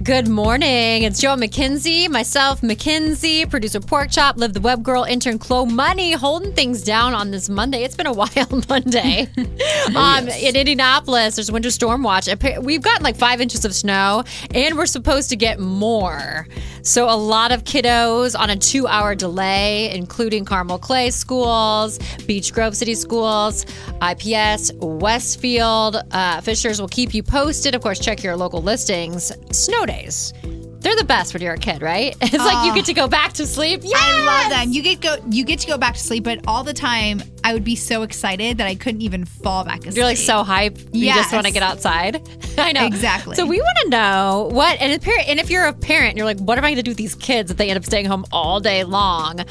Good morning. It's Joe McKenzie, myself, Mackenzie, producer Pork Chop, Liv the Web Girl, intern Chloe Money, holding things down on this Monday. It's been a wild Monday. In Indianapolis, there's a winter storm watch. We've gotten like 5 inches of snow, and we're supposed to get more. So a lot of kiddos on a 2-hour delay, including Carmel Clay schools, Beech Grove City schools, IPS, Westfield. Fishers will keep you posted. Of course, check your local listings. Snow days. They're the best when you're a kid, right? It's like you get to go back to sleep. Yes! I love them. You get to go back to sleep, but all the time I would be so excited that I couldn't even fall back asleep. You're like so hype. You just want to get outside. I know. Exactly. So we want to know and if you're a parent, you're like, what am I going to do with these kids if they end up staying home all day long?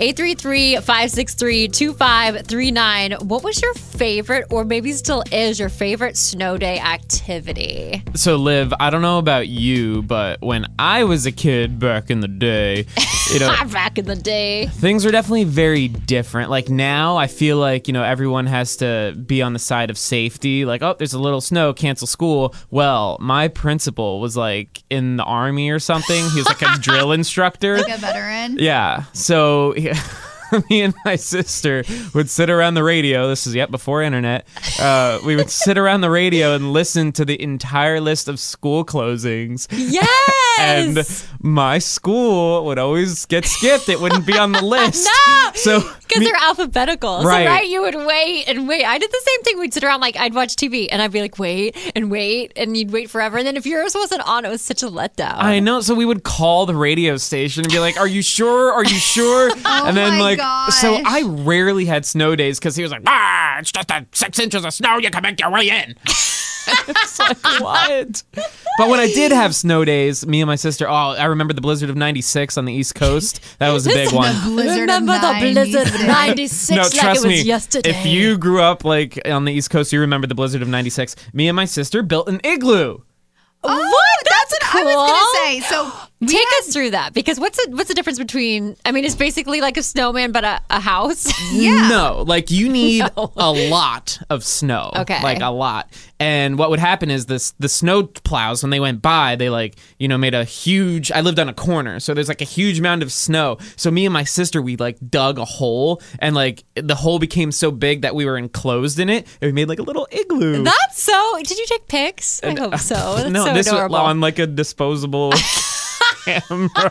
833-563-2539. What was your favorite, or maybe still is your favorite, snow day activity? So, Liv, I don't know about you, but when I was a kid back in the day, back in the day, things were definitely very different. Like now, I feel like, everyone has to be on the side of safety. Like, oh, there's a little snow, cancel school. Well, my principal was like in the army or something. He was like a drill instructor. Like a veteran? Yeah. So me and my sister would sit around the radio. This is before internet. We would sit around the radio and listen to the entire list of school closings. Yes. And my school would always get skipped. It wouldn't be on the list. No. So because they're alphabetical. Right. So, right, you would wait and wait. I did the same thing. We'd sit around, I'd watch TV and I'd be like, wait, and you'd wait forever. And then if yours wasn't on, it was such a letdown. I know. So we would call the radio station and be like, are you sure? Are you sure? And then gosh. So I rarely had snow days because he was like, it's just 6 inches of snow. You can make your way in. It's like, what? But when I did have snow days, me and my sister, I remember the blizzard of 96 on the East Coast. That was a big one. Remember the blizzard of 96 No, like trust it was me, yesterday. if you grew up on the East Coast, you remember the blizzard of 96. Me and my sister built an igloo. What? That's what cool. I was going to say. So take us through that, because what's the difference between? I mean, it's basically like a snowman, but a house. Yeah. No, you need a lot of snow. Okay. Like a lot. And what would happen is the snow plows, when they went by, they made a huge. I lived on a corner, so there's a huge mound of snow. So me and my sister, we dug a hole, and the hole became so big that we were enclosed in it, and we made a little igloo. That's so. Did you take pics? I hope so. That's no, so this adorable. was on a disposable camera.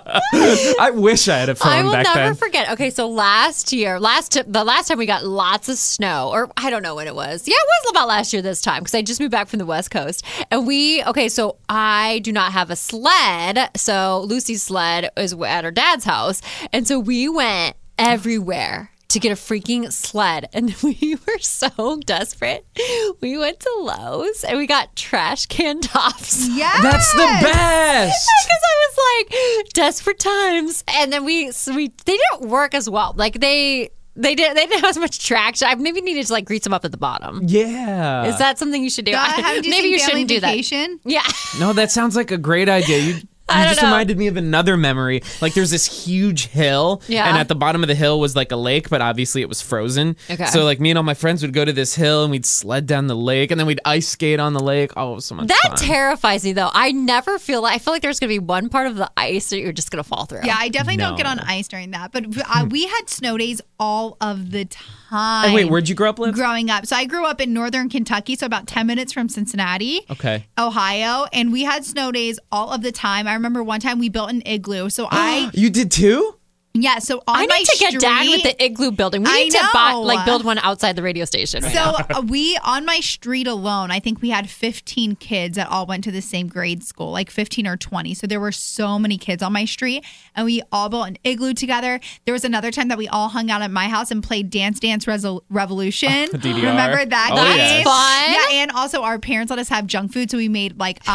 I wish I had a phone back then. I will never forget. Okay, so the last time we got lots of snow, or I don't know when it was. Yeah, it was about last year this time, because I just moved back from the West Coast. And so I do not have a sled. So Lucy's sled is at her dad's house. And so we went everywhere to get a freaking sled. And we were so desperate. We went to Lowe's and we got trash can tops. Yes. That's the best. Because I was like, desperate times. And then they didn't work as well. They didn't have as much traction. I maybe needed to grease them up at the bottom. Yeah. Is that something you should do? Maybe you shouldn't do that. Yeah. No, that sounds like a great idea. You just reminded me of another memory. There's this huge hill, and at the bottom of the hill was a lake, but obviously it was frozen. Okay. So me and all my friends would go to this hill, and we'd sled down the lake, and then we'd ice skate on the lake. Oh, it was so much fun. That terrifies me, though. I feel like there's going to be one part of the ice that you're just going to fall through. Yeah, I definitely don't get on ice during that. But we had snow days all of the time. And wait, where'd you grow up, Liv? Growing up. So I grew up in northern Kentucky, so about 10 minutes from Cincinnati. Okay. Ohio. And we had snow days all of the time. I remember one time we built an igloo. So You did too? Yeah, so on I my need to get down with street- the igloo building. We need to build one outside the radio station. Right So now. on my street alone, I think we had 15 kids that all went to the same grade school, 15 or 20. So there were so many kids on my street, and we all built an igloo together. There was another time that we all hung out at my house and played Dance Dance Revolution. DDR. Remember that Oh, game? yes. Fun. Yeah, and also our parents let us have junk food, so we made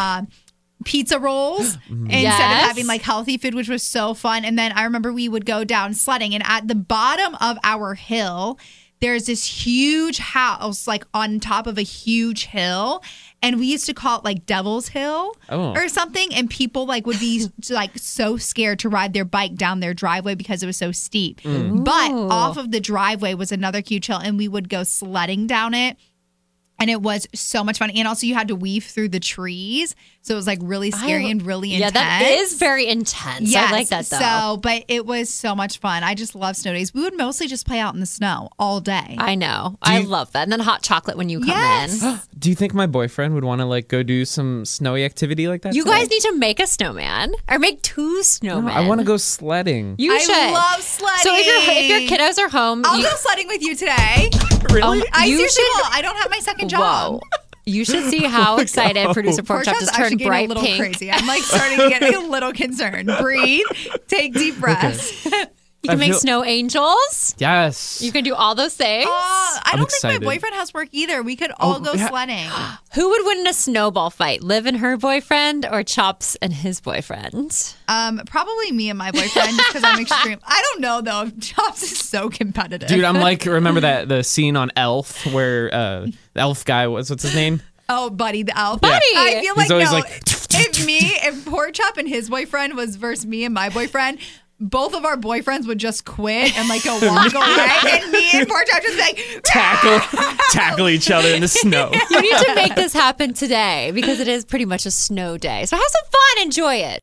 pizza rolls instead Yes. of having healthy food, which was so fun. And then I remember we would go down sledding, and at the bottom of our hill, there's this huge house on top of a huge hill, and we used to call it Devil's Hill or something, and people would be so scared to ride their bike down their driveway because it was so steep. But off of the driveway was another huge hill, and we would go sledding down it. And it was so much fun. And also you had to weave through the trees. So it was like really scary and really intense. Yeah, that is very intense. Yes. I like that though. So, but it was so much fun. I just love snow days. We would mostly just play out in the snow all day. I know. I love that. And then hot chocolate when you come in. Do you think my boyfriend would want to like go do some snowy activity like that? You today? guys need to make a snowman or make 2 snowmen. I want to go sledding. You should. I love sledding. So if your kiddos are home, I'll go sledding with you today. Really? I You seriously should- will. I don't have my second job. Whoa. You should see how excited producer Pork Chop just turned getting bright a little pink. crazy. I'm like starting to get a little concerned. Breathe. Take deep breaths. You can I make feel- snow angels. Yes. You can do all those things. I don't think excited. my boyfriend has work either. We could all go yeah. sledding. Who would win in a snowball fight? Liv and her boyfriend or Chops and his boyfriend? Probably me and my boyfriend because I'm extreme. I don't know though. Chops is so competitive. Dude, I'm like, remember the scene on Elf where the elf guy what's his name? Oh, Buddy the elf. Buddy! I feel like He's always no. like- if Pork Chop and his boyfriend was versus me and my boyfriend, both of our boyfriends would just quit and like go walk away, and me and Pork Chop just like tackle each other in the snow. You need to make this happen today because it is pretty much a snow day. So have some fun. Enjoy it.